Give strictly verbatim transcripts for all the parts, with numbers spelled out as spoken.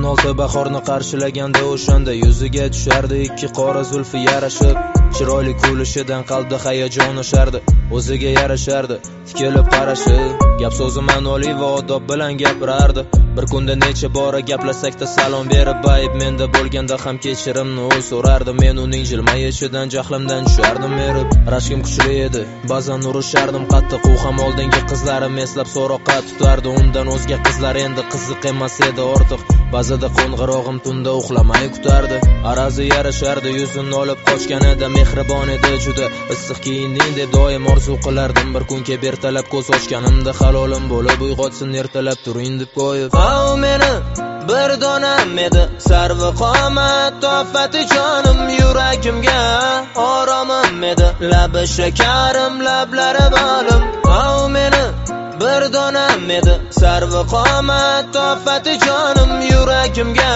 olti bahorni qarshilaganda o'shanda yuziga tushardi ikki qora zulfi yarashib, chiroyli kulishidan qalbda hayajon oshardi, o'ziga yarashardi tikilib qarashi, gap so'zi ma'noli va odob bilan gapirardi. Bir kunda necha bora gaplashsakda salom berib, ayb menda bo'lganda ham kechirimni u so'rardi. Men uning jilmayishidan jahlimdan tushardim erib. Rashkim kuchli edi, ba'zan urishardim qattiq, u ham oldingi qizlarim eslab so'roqqa tutardi. Undan o'zga qizlar endi qiziq emas edi ortiq. Ba'zida qo'ng'irog'im tunda uxlamay kutardi. Arazi yarashardi, yuzini olib qochganida mehribon edi juda. Issiq kiyinding deb doim orzu qilardim. Bir kun kelib ertalab ko'z ochganimda halolim bo'lib uyg'otsin ertalab turing deb qo'yib. O meni bir donam edi sarvi qomat tofati jonim, yuragimga oromim edi labi shakarim lablari balim. O meni bir donam edi sarvi qomat tofati jonim, yuragimga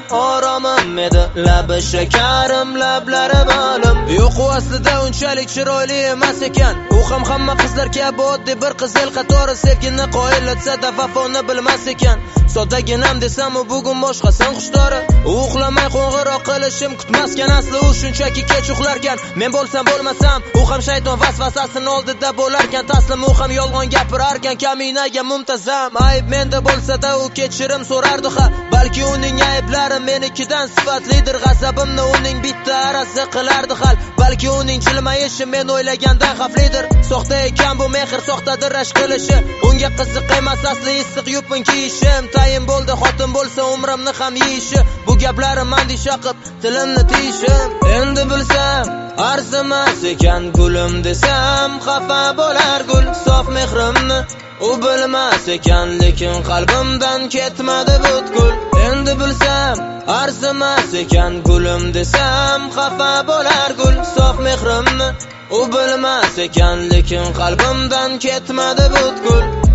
oromim edi labi shakarim lablari balim. Yo'q, u aslida unchalik chiroyli emas ekan. U ham hamma qizlar kabi oddiy bir qizil qatori, sevgini qoyillatsa-da vafoni bilmas ekan. Soddaginam desam u bugun boshqasan xushdori. U uxlamay qo'ng'iroq qilishim kutmasgan, asli u shunchaki kech uxlarkan. Men bo'lsam bo'lmasam, u ham shayton vasvasasining oldida bo'larkan. Taslim u ham yolg'on gapirarkan, kaminaga muntazam. Ayb menda bo'lsa-da u kechirim so'rardi ha. Balki uning ayblari menikidan sifatlidir, g'azabimni uning bitta arasi qilardi hal. Balki uning jilmayishi men o'ylagandan xavflidir. Soxta ekan bu mehr, soxtadir rashk qilishi. Unga qiziq emas asli issiq yupun kiyishim. Tayin bo'ldi xotin bo'lsa umrimni ham yeyishi. Bu gaplarim mandisha qilib tilimni tiyishim. Endi bilsam arzimas ekan gulim desam, xafa bo'lar gul sof mehrimni. U bilmas ekan lekin qalbimdan ketmadi butkul. Endi bilsam arzimas ekan gulim desam, xafa bo'lar gul sof mehrimni. U bilmas ekan lekin qalbimdan ketmadi butkul.